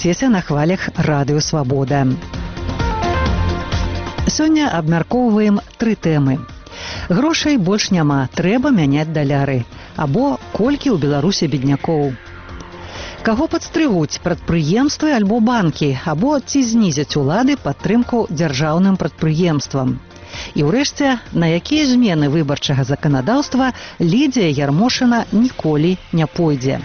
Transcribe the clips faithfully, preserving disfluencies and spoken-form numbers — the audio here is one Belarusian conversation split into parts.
Прачыцеся на хвалях Радыё Свабода. Сёння абмяркоўваем тры тэмы. Грошай больш няма, трэба мяняць даляры. Або колькі ў Беларусі беднякоў. Каго падстрыгуць, прадпрыемствы альбо банкі, або ці знізяць улады падтрымку дзяржаўным прадпрыемствам. І ўрэшце, на якія змены выбарчага заканадаўства Лідзія Ярмошына ніколі не пойдзе.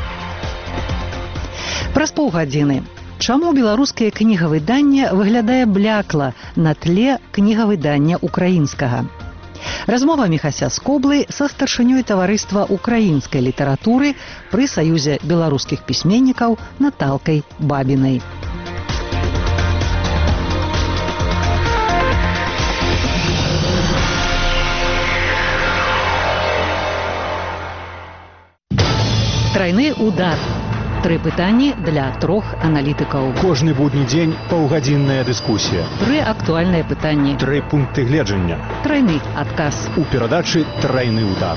Праз паўгадзіны. Чаму беларускае кнігавыданне выглядае блякла на тле кнігавыдання украінскага? Размова Міхася Скоблы са старшынёй таварыства украінскай літаратуры пры Саюзе беларускіх пісьменнікаў Наталкай Бабінай. Трайны удар. Тры пытанні для трох аналітыкаў. Кожны будні дзень паўгадзінная дыскусія. Тры актуальныя пытанні. Тры пункты гледжання. Трайны адказ. У перадачы «Трайны удар».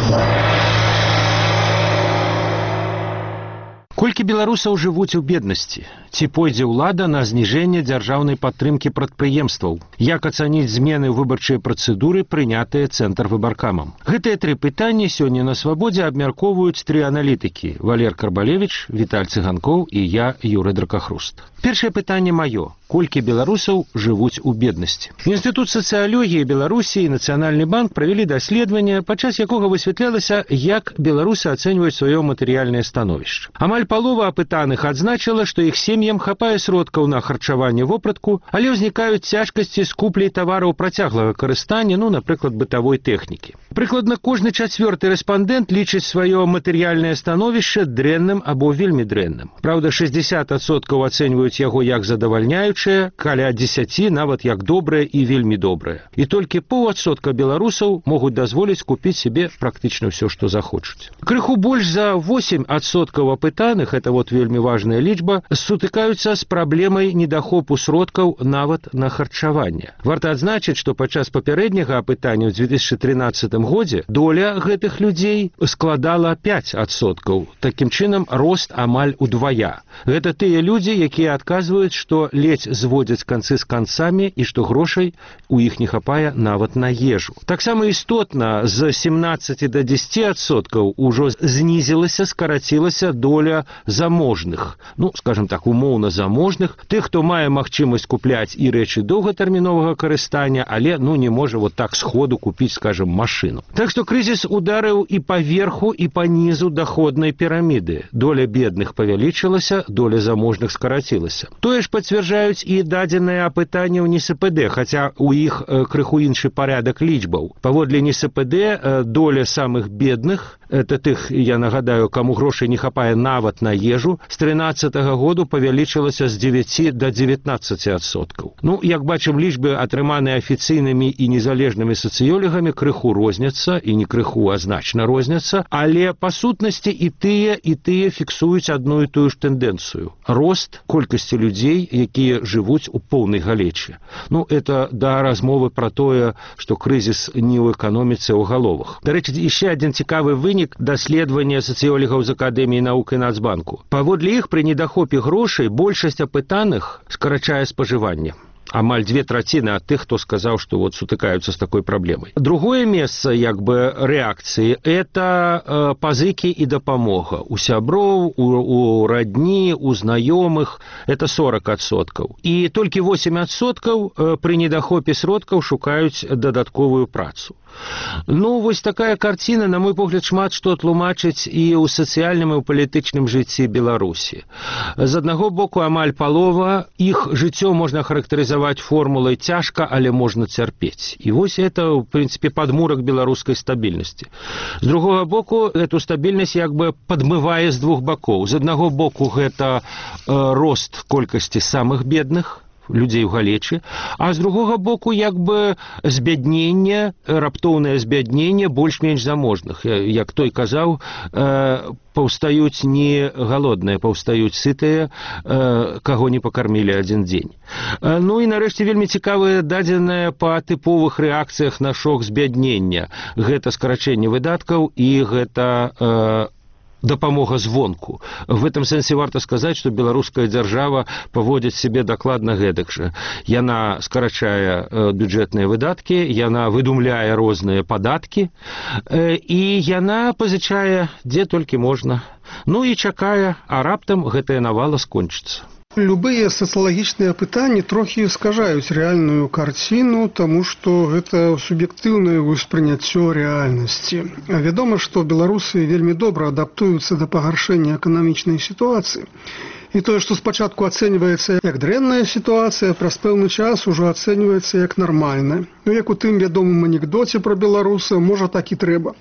Колькі беларусаў жывуць у беднасці? Ці пойдзе ўлада на зніжэнне дзяржаўнай падтрымкі прадпрыемстваў? Як ацаніць змены ў выбарчыя працэдуры, прынятыя цэнтрвыбаркамам? Гэтыя тры пытанні сёння на Свабодзе абмяркоўваюць тры аналітыкі: Валер Карбалевіч, Віталь Цыганкоў і я, Юры Дракахруст. Першае пытанне маё. Колькі беларусаў жывуць у беднасці? Інстытут сацыялогіі Беларусі і Нацыянальны банк правялі даследаванне, падчас якога высвятлялася, як беларусы ацэньваюць сваё матэрыяльнае становішча. Амаль палова апытаных адзначыла, што іх сем'ям хапае сродкаў на харчаванне вопратку, але ўзнікаюць цяжкасці з купляй тавараў працяглага карыстання, ну, напрыклад, бытавой тэхнікі. Прыкладна кожны чацвёрты рэспандэнт лічыць сваё матэрыяльнае становішча дрэнным або вельмі дрэнным. Праўда, шэсцьдзесят адсоткаў ацэньваюць яго як задавальняючае, каля дзесяці нават як добрае і вельмі добрае. І толькі паўадсотка беларусаў могуць дазволіць купіць себе практычна ўсё, што захочуць. Крыху больш за восемь адсоткаў апытаных, это вот вельмі важная лічба, сутыкаюцца з праблемай недахопу сродкаў нават на харчаванне. Варта адзначыць, што падчас папярэдняга апытання ў дзве тысячы трынаццатым годзе доля гэтых людзей складала пяць адсоткаў. Такім чынам, рост амаль удвая. Гэта тыя людзі, якія адказваюць, што ледзь зводзяць канцы з канцамі і што грошай у іх не хапае нават на ежу. Таксама істотна з семнаццаці да дзесяці адсоткаў ужо знізілася, скарацілася доля заможных, ну, скажем так, умоўна заможных, тых, хто мае магчымасць купляць і рэчы доўгатэрміновага карыстання, але, ну, не можа вот так сходу купіць, скажем, машину. Так што крызіс ударыў і па верху, і па нізу даходнай піраміды. Доля бедных павялічылася, доля заможных скарацілася. Тое ж пацвярджаюць і дадзеныя апытанні ў НСПД, хаця у іх э, крыху іншы парядак лічбаў. Паводле НСПД э, доля самых бедных, это тых, я нагадаю, каму грошай не хапае нават на ежу, з трынаццатага году павялічылася з дзевяці да дзевятнаццаці адсоткаў. Ну, як бачым, лічбы, атрыманыя афіцыйнымі і незалежнымі сацыёлігамі, крыху розняцца, і не крыху, а значна розняцца, але па сутнасці і тыя, і тыя фіксуюць адну і тую ж тэндэнцыю. Рост колькасці людзей, якія жывуць у поўнай галечы. Ну, это да размовы пра тое, што крызіс не ў эканоміцы, а ў галовах. Дарэчы, яшчэ адзін цікавы вынік даследавання сацыёлігаў з Акадэміі навук і Нацбанку. Паводле іх, пры недахопе грошай большасць апытаных скарачае спажыванне. Амаль две траціны ад тых, хто сказаў, што вот сутыкаюцца з такой праблемай. Другое месца, як бы, рэакцыі – это э, пазыкі і дапамога. У сяброў, у, у радні, у знаёмых – это сорок адсоткаў. І толькі восемь адсоткаў э, пры недахопе сродкаў шукаюць дадатковую працу. Ну, вось такая карціна, на мой погляд, шмат што тлумачыць і ў сацыяльным і ў палітычным жыцці Беларусі. З аднаго боку, амаль палова іх жыццё можна характарызаваць формулай «цяжка, але можна цярпець». І вось это, в прынцыпе, падмурак беларускай стабільнасці. З другога боку, эту стабільнасць як бы падмывае з двух бакоў. З аднаго боку, гэта э, рост колькасці самых бедных, людзей у галечы, а з другога боку, як бы, збядненне, раптоўнае збядненне больш-менш заможных. Як той казаў, э, паўстаюць не галодныя, паўстаюць сытыя, э, каго не пакармілі адзін дзень. Э, ну і нарэшце вельмі цікавая дадзеная па тыповых рэакцыях на шок збяднення. Гэта скарачэнне выдаткаў і гэта э, дапамога звонку. В этом сэнсе варта сказаць, што беларуская дзяржава паводзіць сябе дакладна гэтак жа. Яна скарачае бюджэтныя выдаткі, яна выдумляе розныя падаткі і яна пазычае дзе толькі можна. Ну і чакае, а раптам гэтая навала скончыцца. Любыя сацыялагічныя пытанні трохі скажаюць рэальную карціну, таму што гэта суб'ектыўнае ўспрыняццё рэальнасці. А вядома, што беларусы вельмі добра адаптуюцца да пагаршэння эканамічнай сітуацыі. І тое, што спачатку ацэньваецца як дрэнная сітуацыя, праз пэўны час ужо ацэньваецца як нармальная. Ну, як у тым вядомым анекдоце пра беларуса, можа, так і трэба.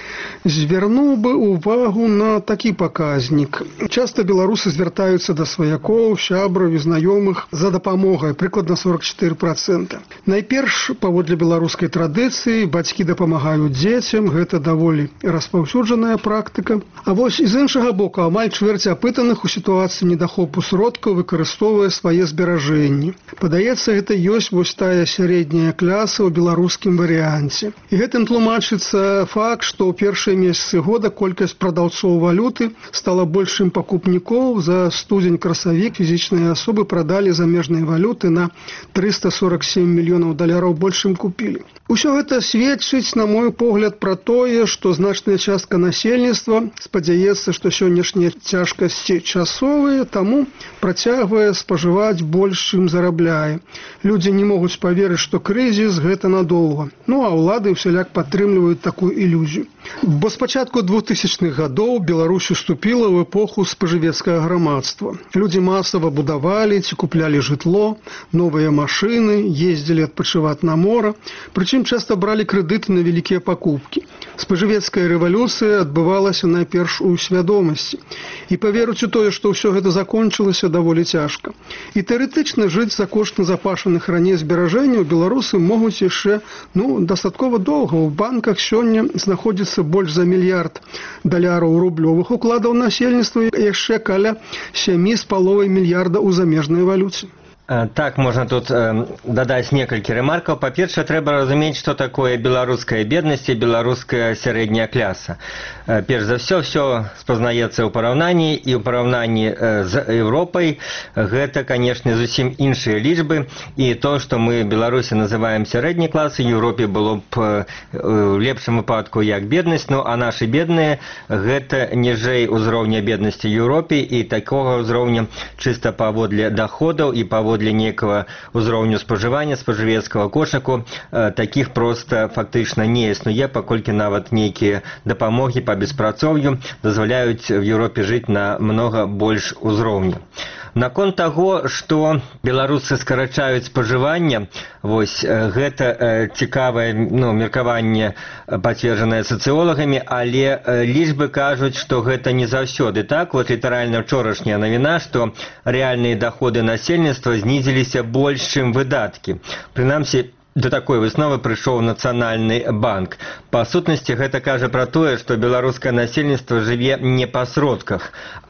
Звярнуў бы увагу на такі паказнік. Часта беларусы звяртаюцца да сваякоў, сябраў і знаёмых за дапамогай, прыкладна сорок чатыры працэнты. Найперш, паводле беларускай традыцыі, бацькі дапамагаюць дзецям, гэта даволі распаўсюджаная практыка. А вось з іншага боку, амаль чвэрць апытаных у сітуацыі недахопу сродкаў выкарыстоўвае свае зберажэнні. Падаецца, гэта ёсць вось тая сярэдняя кляса ў беларускім варыянце. І гэтым тлумачыцца факт, што ў першыя месяцы года колькасць прадаўцоў валюты стала большым пакупнікоў. За студзень-красавік фізічныя асобы прадалі замежнай валюты на трыста сорок сем мільёнаў даляраў больш, чым купілі. Усё гэта сведчыць, на мой погляд, пра тое, што значная частка насельніцтва спадзяецца, што сённяшнія цяжкасці часовыя, таму працягвае спажываць больш, чым зарабляе. Людзі не могуць паверыць, што крызіс гэта надоўга. Ну, а ўлады ўсяляк падтрымліваюць такую ілюзію. Бо з пачатку двухтысячных гадоў Беларусь уступіла ў эпоху спажывецкага грамадства. Людзі масава будавалі ці куплялі жытло, новыя машыны, ездзілі адпачываць на мора, прычым часта бралі крэдыты на вялікія пакупкі. Спажывецкая рэвалюцыя адбывалася найперш у свядомасці. І паверыць у тое, што ўсё гэта закончылася, даволі цяжка. І тэарэтычна жыць за кошт назапашаных раней зберажэнняў беларусы могуць яшчэ, ну, дастаткова доўга. У банках сёння знаходзіцца больш за мільярд даляраў рублёвых укладаў насельніцтва і яшчэ каля сем з паловай мільярда ў замежнай валюце. Так, можна тут э, дадаць некалькі ремаркаў. Па-першае, трэба разумець, што такое беларуская беднасць і беларуская сярэдняя кляса. Э, перш за ўсё, ўсё спазнаецца ў параўнанні, і ў параўнанні э, з Еўропай гэта, канешне, зусім іншыя лічбы. І то, што мы Беларусі называем сярэдняй класай, Еўропе было б э, у лепшым выпадку як беднасць, ну а нашы бедныя гэта ніжэй узроўня беднасці Еўропе, і такога ўзроўня чыста паводле даходаў і паводле для некага ўзроўню спажывання спажывецкага кошыку, э, такіх проста фактычна не існуе, паколькі нават нейкія дапамогі па беспрацоўю дазваляюць в Еўропе жыць на многа больш узроўню. Наконт таго, што беларусы скарачаюць спажыванне, вось гэта э, цікавае, ну, меркаванне пацверджанае сацыолагамі, але э, лічбы кажуць, што гэта не заўсёды так. Вот літаральна ўчорашняя навіна, што рэальныя даходы насельніцтва знізіліся больш, чым выдаткі. Прынамсі, да такой высновы прыйшоў Нацыянальны банк. Па сутнасці гэта кажа пра тое, што беларускае насельніцтва жыве не па сродках,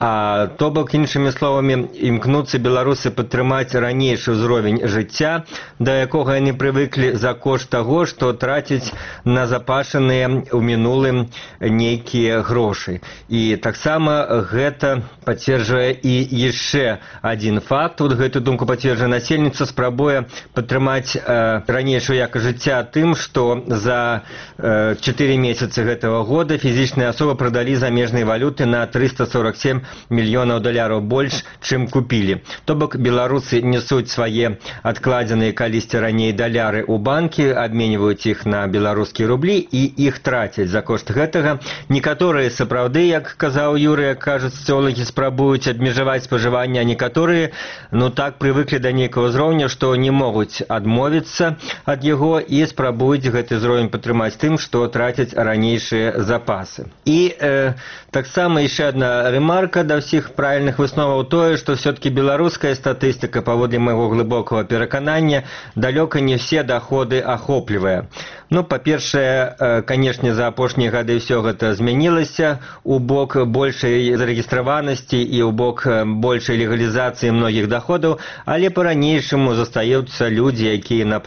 а то бок, іншымі словамі, імкнуцца беларусы падтрымаць ранейшы ўзровень жыцця, да якога яны прывыклі за кошт таго, што трацяць на запашаныя ў мінулым нейкія грошы. І таксама гэта пацверджвае і яшчэ адзін факт. Вот гэту думку пацверджае насельніцтва, спрабуе падтрымаць э, раней якасць жыцця тым, што за э, чатыры месяцы гэтага года фізічныя асобы прадалі замежнай валюты на трыста сорок сем мільёнаў даляраў больш, чым купілі. То бок беларусы несуць свае адкладзеныя калісьці раней даляры ў банкі, абменьваюць іх на беларускія рублі і іх трацяць. За кошт гэтага некаторыя сапраўды, як казаў Юрый, кажуць сацыолагі, спрабуюць абмежаваць спажыванне, а некаторыя, ну так, прывыклі да нейкага ўзроўня, што не могуць адмовіцца ад яго і спрабуюць гэты ўзровень падтрымаць тым, што трацяць ранейшыя запасы. І э, таксама яшчэ адна ремарка да ўсіх правільных высноваў тое, што все-таки беларуская статыстыка, паводле майго глыбокага пераканання, далёка не все даходы ахоплівае. Ну, па-першае, э, канешне, за апошнія гады ўсё гэта змянілася у бок большай зарэгістраванасці і ў бок большай легалізацыі многіх даходаў, але па-ранейшаму застаюцца людзі, якія, напрыклад, чым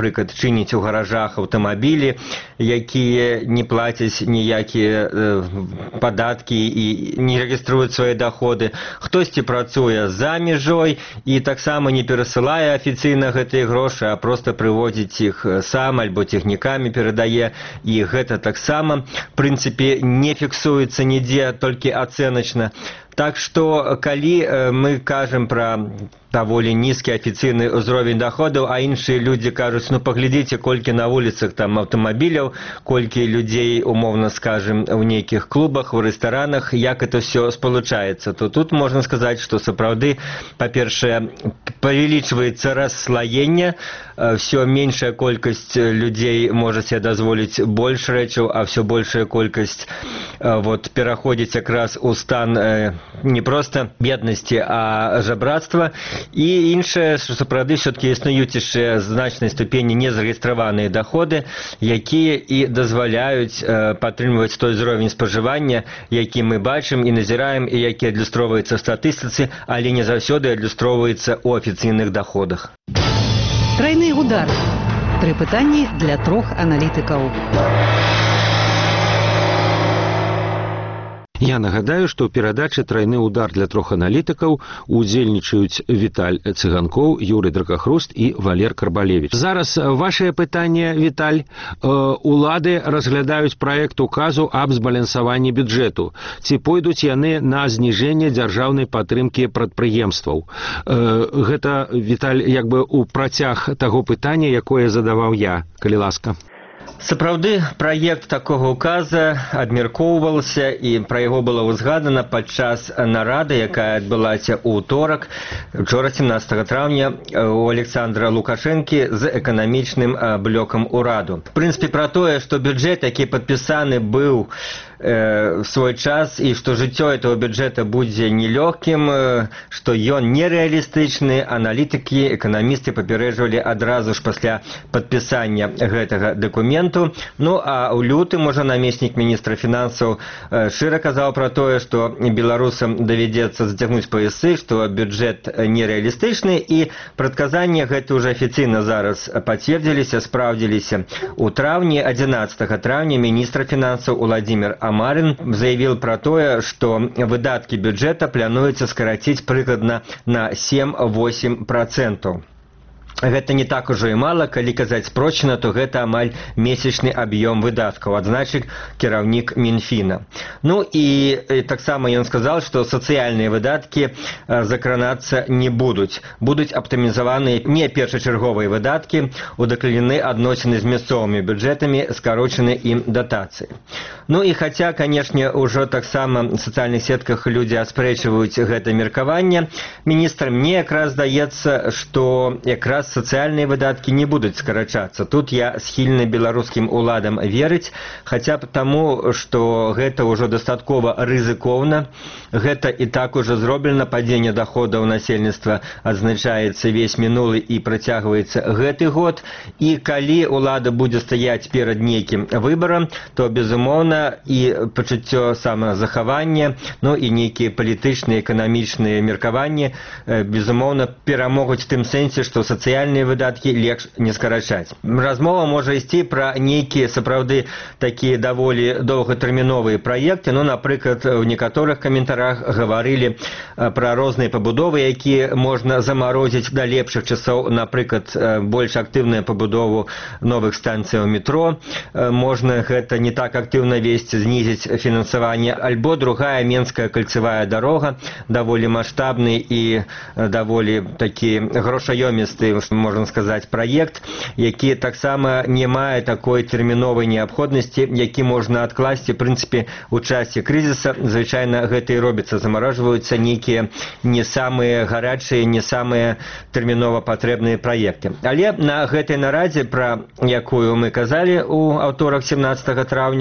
чыніць у гаражах аўтамабілі, якія не плацяць ніякія падаткі і не рэгіструюць свае даходы. Хтосьці працуе за мяжой і таксама не перасылае афіцыйна гэтыя грошы, а проста прыводзіць іх сам альбо цягнікамі перадае, і гэта таксама в прынцыпе не фіксуецца нідзе, толькі ацэначна. Так што, калі мы кажам пра даволі нізкі афіцыйны ўзровень даходаў, а іншыя людзі кажуць, ну паглядзіце, колькі на вуліцах там аўтамабіляў, колькі людзей, умоўна скажем, у нейкіх клубах, у рэстаранах, як это все спалучаецца, то тут можна сказаць, што сапраўды, па-першае, павялічваецца расслаенне, все меншая колькасць людзей можа себе дазволіць больш рэчаў, а все большая колькасць вот, пераходзіць якраз у стан не проста беднасці, а жабрацтва. І іншае, што сапраўды все-таки існуюць яшчэ значнай ступені незарэгістраваныя даходы, якія і дазваляюць падтрымліваць той ўзровень спажывання, які мы бачым і назіраем, і які адлюстроўваецца ў статыстыцы, але не заўсёды адлюстроўваецца ў афіцыйных даходах. Трайны удар. Тры пытанні для трох аналітыкаў. Я нагадаю, што ў перадачы «Трайны удар» для трох аналітыкаў удзельнічаюць Віталь Цыганкоў, Юрый Дракахруст і Валер Карбалевіч. Зараз вашае пытанне, Віталь. Улады разглядаюць праект указу аб збалансаванні бюджэту. Ці пойдуць яны на зніжэнне дзяржаўнай падтрымкі прадпрыемстваў? Гэта, Віталь, як бы ў працяг таго пытання, якое задаваў я, калі ласка. Сапраўды, праект такога указа абмяркоўваўся, і пра яго было ўзгадана падчас нарады, якая адбылася ў ўторак, учора сямнаццатага траўня, у Александра Лукашэнкі з эканамічным блокам ураду. В прынцыпе, пра тое, што бюджэт, які падпісаны быў в свой час, і што жыццё этого бюджэта будзе нелёгкім, што ён нереалістычны, аналітыкі, эканамісты папярэджвалі адразу ж пасля падпісання гэтага дакументу. Ну, а ў лютым ужо намеснік міністра фінансаў шчыра казаў пра тое, што беларусам давядзецца зацягнуць паясы, што бюджэт нереалістычны, і прадказанні гэта ўжо афіцыйна зараз пацвердзіліся, спраўдзіліся. У траўні, адзінаццатага траўня, міністр фінансаў Уладзімір Амарин заявил про то, что выдатки бюджета плануется скоротить прыкладна на сем-восемь процентов. Гэта не так ужо і мала, калі казаць прочна, то гэта амаль месячны аб'ём выдаткаў, адзначыў кіраўнік Мінфіна. Ну і, і таксама ён сказаў, што сацыяльныя выдаткі закранацца не будуць. Будуць аптымізаваны не першачарговыя выдаткі, удакладнены адносіны з мясцовымі бюджэтамі, скарочаны ім датацыі. Ну і хаця, канешне, ужо таксама в сацыяльных сетках людзі аспрэчваюць гэта меркаванне, міністр, мне якраз здаецца, што якраз сацыяльныя выдаткі не будуць скарачацца. Тут я схільны беларускім уладам верыць, хаця б таму, што гэта ўжо дастаткова рызыкоўна. Гэта і так ужо зроблена, падзенне даходаў насельніцтва адзначаецца весь мінулы і працягваецца гэты год. І калі улада будзе стаяць перад нейкім выбарам, то, безумоўна, і пачуццё самазахавання, ну і нейкія палітычныя, эканамічныя меркаванні, безумоўна, перамогуць в тым сэнсе, што сацыяльныя выдаткі лепш не скарачаць. Размова можа ісці пра нейкія сапраўды такія даволі доўгатэрміновыя праекты. Ну, напрыклад, у некаторых каментарах гаварылі пра розныя пабудовы, якія можна замарозіць да лепшых часоў. Напрыклад, больш актыўную пабудову новых станцыяў метро. Можна гэта не так актыўна весці, знізіць фінансаванне. Альбо другая Менская кальцевая дарога, даволі маштабны і даволі такі грошаёмісты, можна сказаць, праект, які таксама не мае такой тэрміновай неабходнасці, які можна адкласці, в прынцыпе, у часе крызіса. Звычайна гэта і робіцца, замаражваюцца нейкія не самыя гарачыя, не самыя тэрмінова патрэбныя праекты. Але на гэтай нарадзе, пра якую мы казалі ў аўторак сямнаццатага траўня,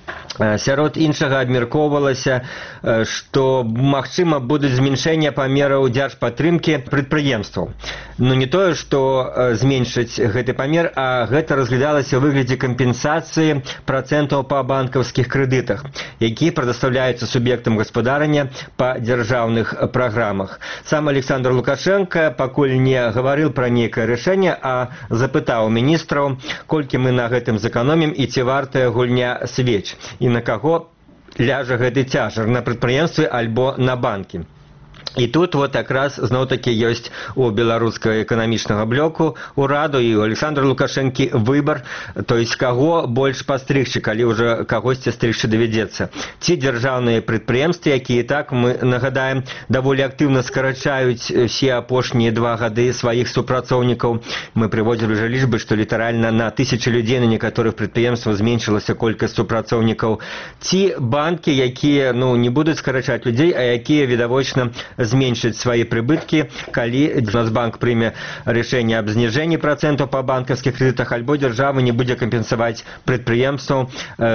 Сярод іншага абмяркоўвалася, што магчыма будуць зменшэнне памераў дзяржпатрымкі прадпрыемстваў. Ну не тое, што зменшыць гэты памер, а гэта разглядалася ў выглядзе кампенсацыі працэнтаў па банкаўскіх крэдытах, якія прадастаўляюцца суб'ектам гаспадарання па дзяржаўных праграмах. Сам Александр Лукашенко пакуль не гаварыў пра нейкае рашэнне, а запытаў міністраў, колькі мы на гэтым зэканомім і ці вартая гульня свеч. І на каго ляжа гэты цяжар, на прадпрыемствы альбо на банкі. І тут вот якраз зноў-такі ёсць у беларускага эканамічнага блоку ураду і у Александра Лукашэнкі выбар, то есть каго больш пастрыгчы, калі ўжо кагосьці стрыгчы давядзецца. Ці дзяржаўныя прадпрыемствы, якія так, мы нагадаем, даволі актыўна скарачаюць все апошнія два гады сваіх супрацоўнікаў. Мы прыводзілі ўжо лічбы, што літаральна на тысячы людзей на некаторых прадпрыемствах зменшылася колькасць супрацоўнікаў. Ці банкі, якія ну, не будуць скарачаць людзей, а якія відавочна зменшыць свае прыбыткі, калі Нацбанк прыме рашэнне аб зніжэнні працэнтаў па банкаўскіх крэдытах, альбо дзяржава не будзе кампенсаваць прадпрыемстваў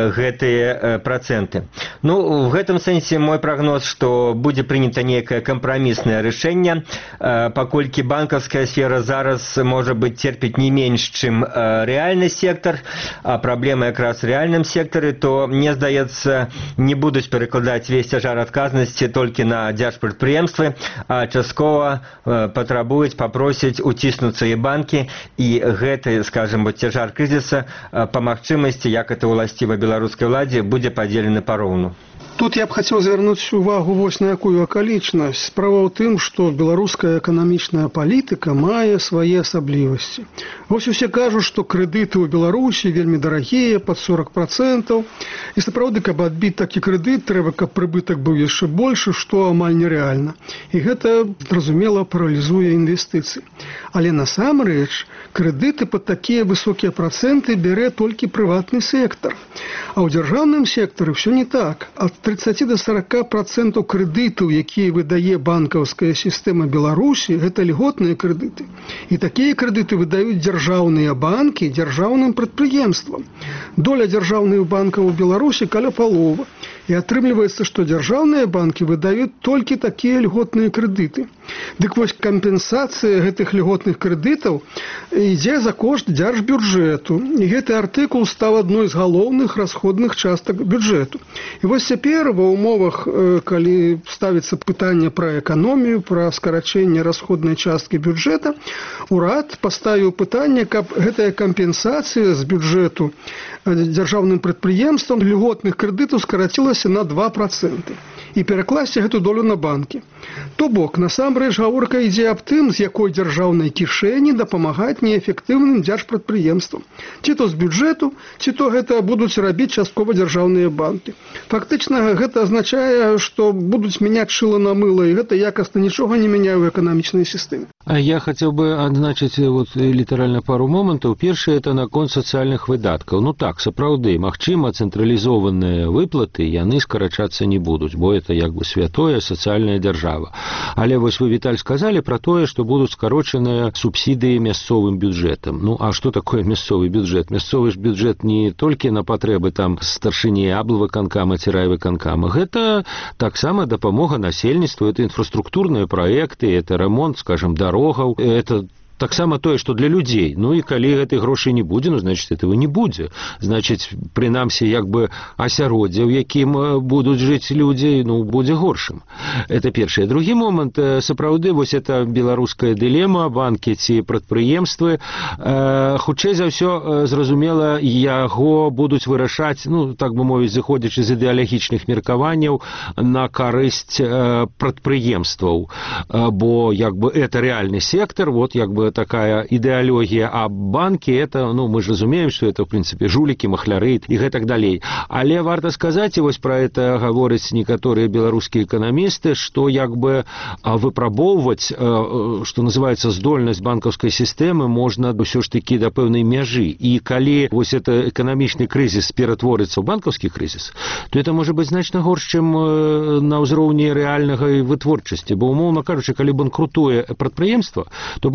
гэтыя працэнты. Ну, в гэтым сэнсе мой прагноз, што будзе прынята нейкае кампраміснае рашэнне, паколькі банкаўская сфера зараз можа быць церпіць не менш, чым рэальны сектар, а праблема якраз у рэальным сектары, то, мне здаецца, не будуць перакладаць весь цяжар адказнасці толькі на дзяржпрадпрыемствы, а часткова патрабуюць, папросяць уціснуцца і банкі, і гэты, скажем, цяжар крызіса па магчымасці, як это ўласціва беларускай уладзе, будзе падзелены пароўну. Тут я б хацеў звярнуць увагу вось на якую акалічнасць. Справа ў тым, што беларуская эканамічная палітыка мае свае асаблівасці. Вось усе кажуць, што крэдыты ў Беларусі вельмі дарагія, пад сорок працэнтаў. І сапраўды, каб адбіць такі крэдыт, трэба, каб прыбытак быў яшчэ большы, што амаль нерэальна. І гэта, зразумела, паралізуе інвестыцыі. Але насамрэч, крэдыты пад такія высокія працэнты бярэ толькі прыватны сектар. А ў дзяржаўным сектары ўсё не так. Ад тридцати до сорока процентов кредитов, якія выдае банкаўская сістэма Беларусі, гэта льготныя крэдыты. І такія крэдыты выдаюць дзяржаўныя банкі дзяржаўным прадпрыемствам. Доля дзяржаўных банкаў у Беларусі каля паловы. І атрымліваецца, што дзяржаўныя банкі выдаюць толькі такія льготныя крэдыты. Дык вось кампенсацыя гэтых льготных крэдытаў ідзе за кошт дзяржбюджэту. І гэты артыкул стаў адной з галоўных расходных частак бюджэту. І вось цяпер ва ўмовах, калі ставіцца пытанне пра эканомію, пра скарачэнне расходнай часткі бюджэта, урад паставіў пытанне, каб гэтая кампенсацыя з бюджэту дзяржаўным прадпрыемствам льготных крэдытаў скарацілася на два проценты і перакласці гэту долю на банкі. То бок, насамрэч гаворка ідзе аб тым, з якой дзяржаўнай кішэні дапамагаць неэфектыўным дзяржпрадпрыемствам. Ці то з бюджэту, ці то гэта будуць рабіць часткова дзяржаўныя банкі. Фактычна гэта азначае, што будуць мяняць шыла на мыла, і гэта якасна нічога не мяняе ў эканамічнай сістэме. А я хотел бы адзначыць вот літаральна пару момантаў. Першае, это наконт сацыяльных выдаткаў. Ну так, сапраўды, магчыма, цэнтралізованыя выплаты яны скарачацца не будуць, бо это як бы святое сацыяльная дзяржава. Але вось вы, Віталь, сказалі пра тое, што будуць скарочаныя субсідыі мясцовым бюджэтам. Ну а што такое мясцовы бюджэт? Мясцовы ж бюджэт не толькі на патрэбы там старшыні аблвыканкама ці райвыканкама. Гэта таксама дапамога насельніцтву, это інфраструктурныя праекты, это ремонт, скажем, дарогаў, это таксама тое, што для людзей. Ну і калі гэтай грошай не будзе, ну, значыць, этого не будзе. Значыць, прынамсі, як бы асяроддзе, у якім будуць жыць людзі, ну, будзе горшым. Это першае. Другі момант, сапраўды, вось это беларуская дылема, банкі ці прадпрыемствы. Э, хутчэй за ўсё, зразумела, яго будуць вырашаць, ну, так бы мовіць, зыходзячы з ідэалагічных меркаванняў на карысць э, прадпрыемстваў. Э, бо, як бы, это рэальны сектор, вот, як бы, такая ідэалогія, а банкі это, ну, мы ж разумеем, что это в принципе жулікі, махляры і гэтак далей. Але варта сказаць, і вось пра это гавораць некаторыя беларускія эканамісты, што як бы выпрабоўваць, што называецца, здольнасць банкаўскай сістэмы можна ўсё ж такі да пэўнай мяжы. І калі вось это эканамічны крызіс ператворыцца ў банкаўскі крызіс, то это можа быць значна горш, чым на ўзроўні рэальнага вытворчасці. Бо, умоўна кажучы, калі банкрутуе прадпрыемства, то банкрутуе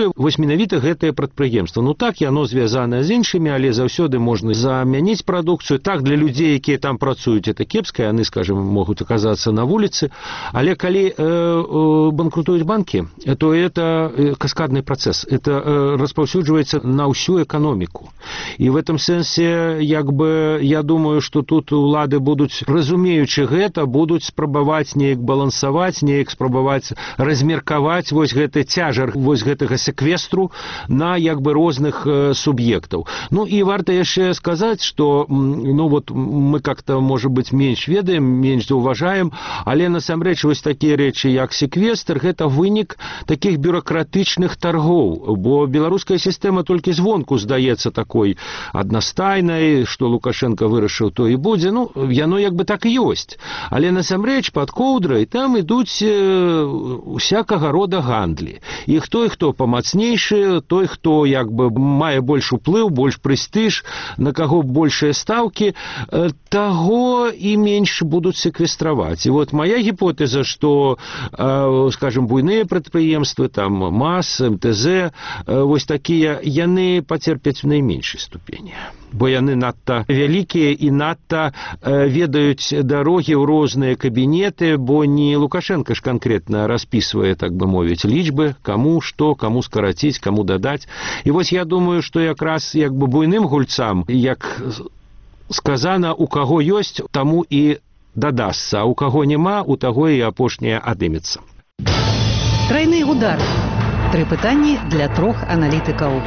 працуе вось менавіта гэтае прадпрыемства. Ну так, яно звязанае з іншымі, але заўсёды можна замяніць прадукцыю. Так, для людзей, якія там працуюць, это кепска, яны, скажем, могуць аказацца на вуліцы, але калі э, э, банкрутуюць банкі, то это каскадны працэс. Это э, распаўсюджваецца на ўсю эканоміку. І в этом сэнсе, як бы, я думаю, што тут улады будуць, разумеючы гэта, будуць спрабаваць неяк балансаваць, неяк спрабаваць размеркаваць вось гэты цяжар вось гэтага секвестру на як бы розных э, суб'ектаў. Ну і варта яшчэ сказаць, што ну вот мы как-то, может быть, менш ведаем, менш заўважаем, але насамрэч вось такія рэчы, як секвестр, гэта вынік такіх бюракратычных таргоў, бо беларуская сістэма толькі звонку здаецца такой аднастайнай, што Лукашенко вырашыў, то і будзе. Ну, яно як бы так і ёсць. Але насамрэч пад коўдрай там ідуць усякага рода гандлі. І хто і хто памацнейшы, той, хто як бы мае больш уплыў, больш прэстыж, на каго большыя стаўкі, таго і менш будуць секвестраваць. І вот моя гіпотэза, што, скажем, буйныя прадпрыемствы, там МАЗ, МТЗ, вось такія, яны пацерпяць в найменшай ступені. Бо яны надта вялікія і надта э, ведаюць дарогі ў розныя кабінеты, бо не Лукашенко ж канкрэтна распісвае, так бы мовіць, лічбы, каму што, каму скараціць, каму дадаць. І вось я думаю, што якраз як бы буйным гульцам, як сказана, у каго ёсць, таму і дадасца, а у каго няма, у таго і апошняе адымецца. Трайны удар. Тры пытанні для трох аналітыкаў.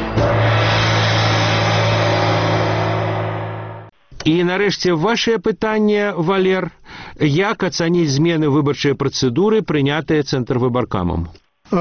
І нарэшце вашае пытанне, Валер, як ацаніць змены выбарчай працэдуры, прынятыя Цэнтрвыбаркамам?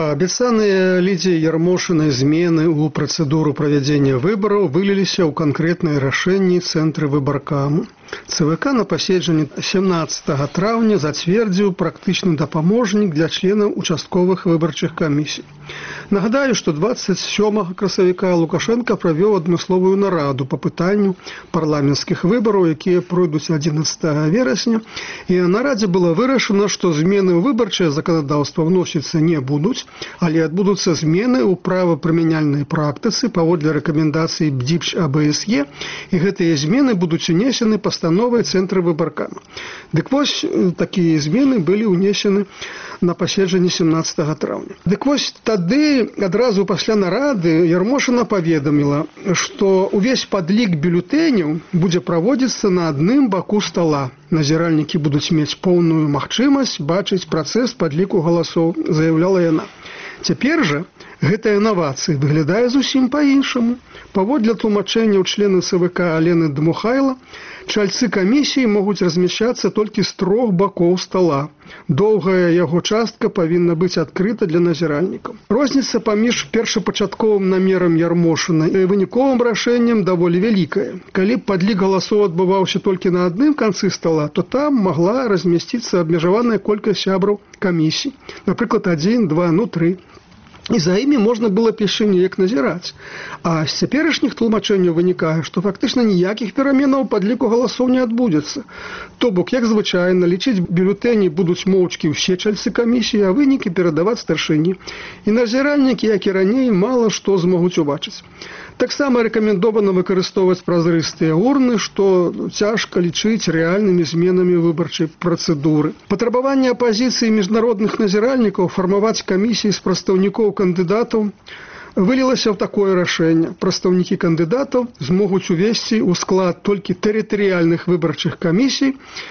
Абяцаныя Лідзіяй Ярмошынай змены ў працэдуру правядзення выбараў выліліся ў канкрэтныя рашэнні Цэнтрвыбаркаму. ЦВК на паседжанні сямнаццатага траўня зацвердзіў практычны дапаможнік для членаў участковых выбарчых камісій. Нагадаю, што дваццаць сёмага красавіка Лукашенко правёў адмысловую нараду па пытанню парламенцкіх выбараў, якія пройдуць адзінаццатага верасня, і на нарадзе было вырашана, што змены ў выбарчае заканадаўства вносіцца не будуць, але адбудуцца змены ў правапрымяняльнай практыцы паводле рэкамендацый БДІПШ АБСЕ, і гэтыя змены будуць унесены пастановай Цэнтрвыбаркама. Дык вось такія змены былі ўнесены на паседжанні сямнаццатага траўня. Дык вось тады адразу пасля нарады Ярмошына паведаміла, што ўвесь падлік бюлетэняў будзе праводзіцца на адным баку стала. Назіральнікі будуць мець поўную магчымасць бачыць працэс падліку галасоў, заяўляла яна. Цяпер жа гэтая інавацыя выглядае зусім па-іншаму. Паводле тлумачэнняў члена ЦВК Алены Дмухайла, чальцы камісіі могуць размяшчацца толькі з трох бакоў стала. Доўгая яго частка павінна быць адкрыта для назіральнікаў. Розніца паміж першапачатковым намерам Ярмошына і выніковым рашэннем даволі вялікая. Калі б падлік галасоў адбываўся толькі на адным канцы стала, то там магла размясціцца абмежаваная колькасць сябраў камісій, напрыклад, адзін, два, ну тры. І за імі можна было яшчэ неяк назіраць. А з цяперашніх тлумачэнняў вынікае, што фактычна ніякіх пераменаў падліку галасоў не адбудзецца. То бок, як звычайна, лічыць бюлетэні будуць моўчкі ўсе чальцы камісіі, а вынікі перадаваць старшыні. І назіральнікі, як і раней, мала што змогуць убачыць. Таксама рэкамендована выкарыстоўваць празрыстыя урны, што цяжка лічыць рэальнымі зменамі выбарчай працэдуры. Патрабаванне апазіцыі міжнародных назіральнікаў фармаваць камісіі з прадстаўнікоў кандыдатаў вылілася ў такое рашэнне. Прадстаўнікі кандыдатаў змогуць увесці ў склад толькі тэрытарыяльных выбарчых камісій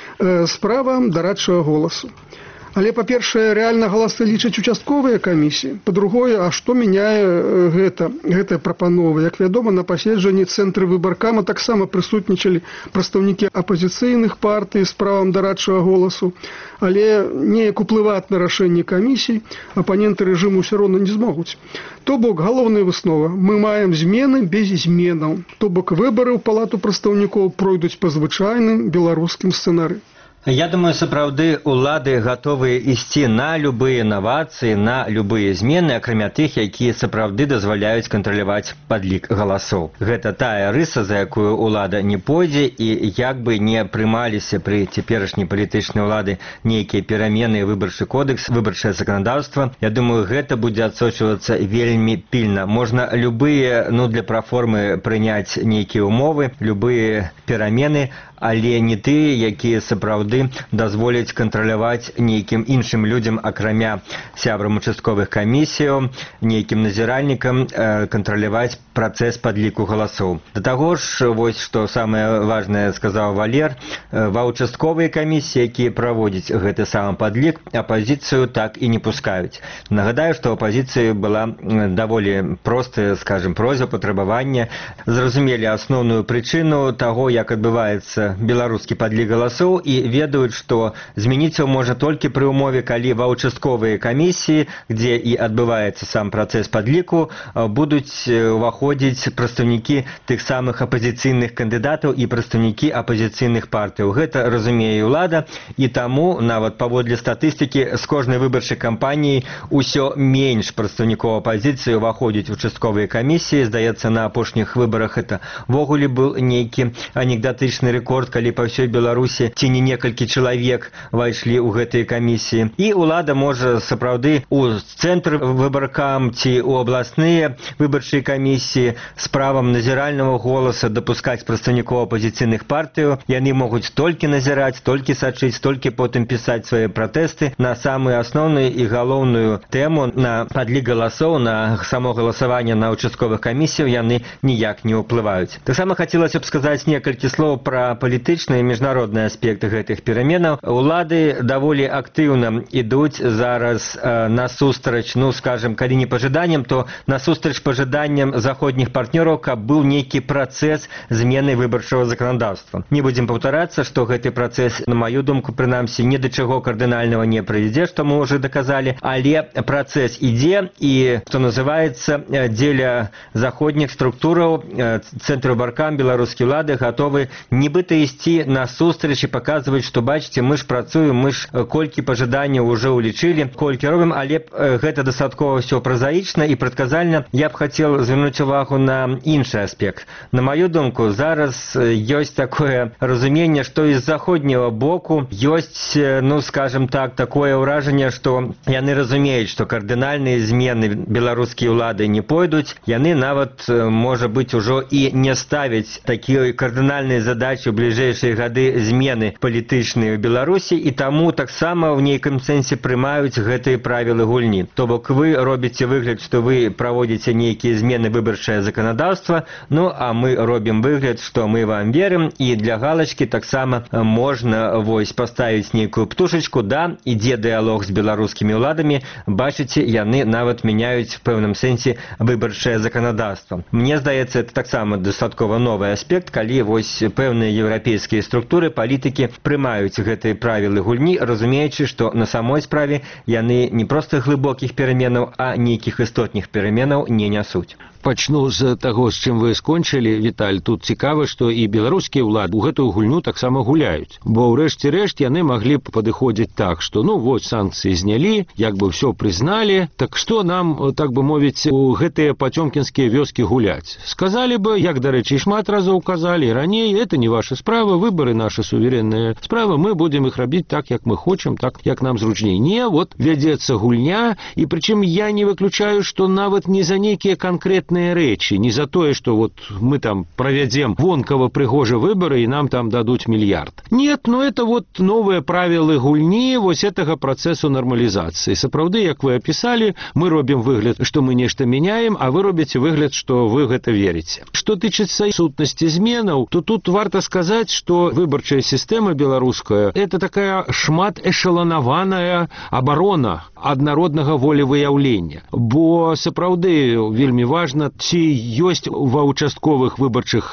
з правам дарадчага голасу. Але, па-першае, рэальна галасы лічаць участковыя камісіі. Па-другое, а што мяняе гэта, гэтая прапанова? Як вядома, на паседжанні Цэнтрвыбаркама таксама прысутнічалі прадстаўнікі апазіцыйных партый з правам дарадчага голасу. Але неяк уплываць на рашэнне камісій апаненты рэжыму ўсё роўна не змогуць. То бок, галоўная выснова. Мы маем змены без зменаў. То бок, выбары ў палату прадстаўнікоў пройдуць па звычайным беларускім сцэнары. Я думаю, сапраўды улады гатовыя ісці на любыя інавацыі, на любыя змены, акрамя тых, якія сапраўды дазваляюць кантраляваць падлік галасоў. Гэта тая рыса, за якую улада не пойдзе, і як бы не прымаліся пры цяперашняй палітычнай улады нейкія перамены, выбарчы кодекс, выбарчае заканадаўства, я думаю, гэта будзе адсочвацца вельмі пільна. Можна любыя, ну, для праформы прыняць нейкія умовы, любыя перамены, але не тыя, якія сапраўды дазволяць кантраляваць нейкім іншым людзям, акрамя сябрам участковых камісіяў, нейкім назіральнікам э, кантраляваць працэс падліку галасоў. Да таго ж, вось што самае важнае сказаў Валер, э, ва участковыя камісіі, якія праводзяць гэты самы падлік, апазіцыю так і не пускаюць. Нагадаю, што апазіцыі была даволі простая, скажем, просьба, патрабаванне. Зразумелі асноўную прычыну таго, як адбываецца беларускі падлік галасоў, і ведаюць, што змяніць его можа толькі пры умове, калі ва ўчастковыя камісіі, дзе і адбываецца сам працэс падліку, будуць уваходзіць прадстаўнікі тых самых апазіцыйных кандыдатаў і прадстаўнікі апазіцыйных партыяў. Гэта разумее ўлада, і таму нават паводле статыстыкі з кожнай выбарчай кампаніі ўсё менш прадстаўнікоў апазіцыі уваходзіць у участковыя камісіі. Здаецца, на апошніх выбарах это ввогуле быў нейкі анекдатычны рэкорд, калі па ўсёй Беларусі ці не некалькі чалавек вайшлі ў гэтыя камісіі. І ўлада можа сапраўды у цэнтр выбаркам ці ў абласныя выбарчыя камісіі з правам назіральнага голаса дапускаць прадстаўнікоў апазіцыйных партыяў. Яны могуць толькі назіраць, толькі сачыць, толькі потым пісаць свае пратэсты. На самую асноўную і галоўную тэму, на падлік галасоў, на само галасаванне на участковых камісіях яны ніяк не ўплываюць. Таксама хацелася б сказаць некалькі слоў пра палітычныя і міжнародныя аспекты гэтых пераменаў. Улады даволі актыўна ідуць зараз э, насустрач, ну, скажем, калі не пажаданням, то насустрач пажаданням заходніх партнёраў, каб быў нейкі працэс змены выбарчага заканадаўства. Не будзем паўтарацца, што гэты працэс, на маю думку, прынамсі, ні да чаго кардынальнага не прывядзе, што мы ўжо даказалі, але працэс ідзе, і, што называецца, дзеля заходніх структураў, э, цэнтру выбаркам беларускія ўлады гатовы нібыта ісці на сустрач і паказваць, што бачыце, мы ж працуем, мы ж колькі пажаданняў уже ўлічылі, колькі робім, але гэта дастаткова ўсё празаічна і прадказальна. Я б хацеў звярнуць увагу на іншы аспект. На маю думку, зараз ёсць такое разуменне, што і з заходняга боку ёсць, ну, скажем так, такое ўражанне, што яны разумеюць, што кардынальныя змены беларускія ўлады не пойдуць, яны нават, можа быць, ужо і не ставяць такія кардынальныя задачы ў бліжэйшыя гады змены палітычныя ў Беларусі, і таму таксама ў нейкім сэнсе прымаюць гэтыя правілы гульні. То бок вы робіце выгляд, што вы праводзіце нейкія змены выбарчае заканадаўства, ну а мы робім выгляд, што мы вам верым, і для галачкі таксама можна вось паставіць нейкую птушачку, да, ідзе дыялог з беларускімі ўладамі, бачыце, яны нават мяняюць в пэўным сэнсе выбарчае заканадаўства. Мне здаецца, это таксама дастаткова новы аспект, калі вось пэўныя еўрапейскія структуры, палітыкі прымаюць гэтыя правілы гульні, разумеючы, што на самой справе яны не проста глыбокіх пераменаў, а нейкіх істотных пераменаў не нясуць. Пачну з таго, з чым вы скончылі, Віталь. Тут цікава, што і беларускія ўлады ў гэтую гульню таксама гуляюць. Бо ўрэшце рэшт яны маглі б падыходзіць так, што ну вось санкцыі знялі, як бы ўсё прызналі, так што нам, так бы мовіць, у гэтыя пацёмкінскія вёскі гуляць? Сказалі бы, як, дарэчы, шмат разоў казалі раней, это не ваша справа, выбары наша суверенная справа, мы будем іх рабіць так, як мы хочам, так, як нам зручней. Не, вот вядзецца гульня, і прычым я не выключаю, што нават не за нейкія канкрэтныя рэчы, не за тое, што вот мы там правядзем вонкава прыгожа выбары і нам там дадуць мільярд. Нет, ну это вот новыя правілы гульні вось гэтага працэсу нармалізацыі. Сапраўды, як вы апісалі, мы робім выгляд, што мы нешта мяняем, а вы робіце выгляд, што вы гэта верыце. Што тычыцца сутнасці зменаў, то тут варта сказаць, што выбарчая сістэма беларуская – это такая шматэшаланаваная абарона аднароднага волевыяўлення. Бо сапраўды вельмі важна, ці ёсць ва ўчастковых выбарчых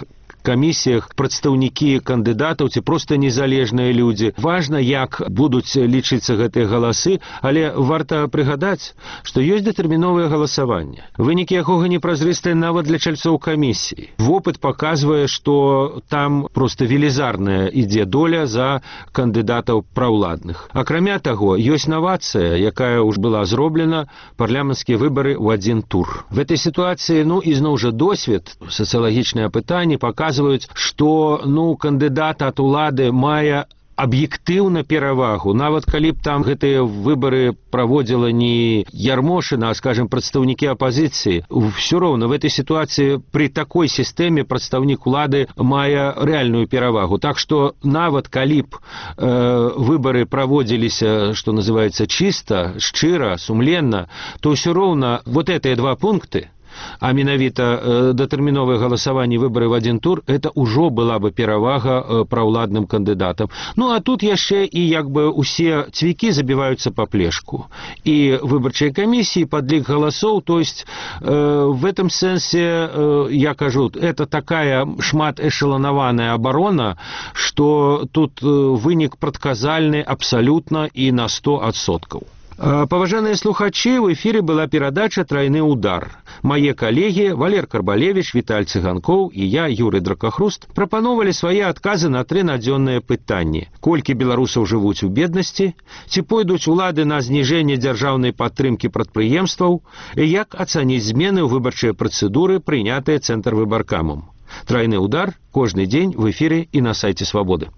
камісіях прадстаўнікі кандыдатаў ці проста незалежныя людзі. Важна, як будуць лічыцца гэтыя галасы, але варта прыгадаць, што ёсць датэрміновае галасаванне. Вынікі якога непразрыстыя нават для чальцоў камісіі. Вопыт паказвае, што там проста велізарная ідзе доля за кандыдатаў праўладных. Акрамя таго, ёсць новацыя, якая ўж была зроблена, парламенцкія выбары ў адзін тур. В этой ситуации, ну, ізноў жа досвед, сацыялагічныя пытанні паказваюць, што, ну, кандыдат ад улады мае аб'ектыўна перавагу. Нават калі б там гэтыя выбары праводзіла не Ярмошына, а, скажем, прадстаўнікі апазіцыі, все роўна в этой ситуации при такой сістэме прадстаўнік улады мае рэальную перавагу. Так што нават калі б э, выбары праводзіліся, што называецца, чыста, шчыра, сумленна, то ўсё роўна вот гэтыя два пункты, а менавіта э, датэрміновае галасаванне выбары в адзін тур, это ўжо была бы перавага э, праўладным кандыдатам. Ну а тут яшчэ і як бы усе цвікі забіваюцца па плешку. І выбарчыя камісіі, падлік галасоў, то есть э, в этом сэнсе, э, я кажу, это такая шматэшеланаваная абарона, што тут э, вынік прадказальны абсалютна і на сто адсоткаў. Паважаныя слухачы, в эфіры была перадача «Трайны удар». Мае калегі Валер Карбалевіч, Віталь Цыганкоў і я, Юрый Дракахруст, прапановалі свае адказы на тры надзённыя пытанні. Колькі беларусаў жывуць у беднасці? Ці пойдуць улады на зніжэнне дзяржаўнай падтрымкі прадпрыемстваў? Як ацаніць змены ў выбарчыя працэдуры, прынятыя Цэнтрвыбаркамам? «Трайны удар» кожны дзень в эфіры і на сайце Свабоды.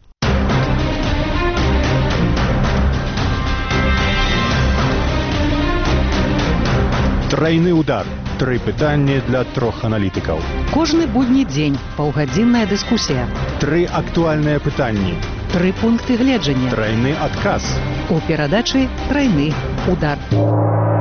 Трайны удар. Тры пытанні для трох аналітыкаў. Кожны будні дзень паўгадзінная дыскусія. Тры актуальныя пытанні. Тры пункты гледжання. Трайны адказ. У перадачы «Трайны удар».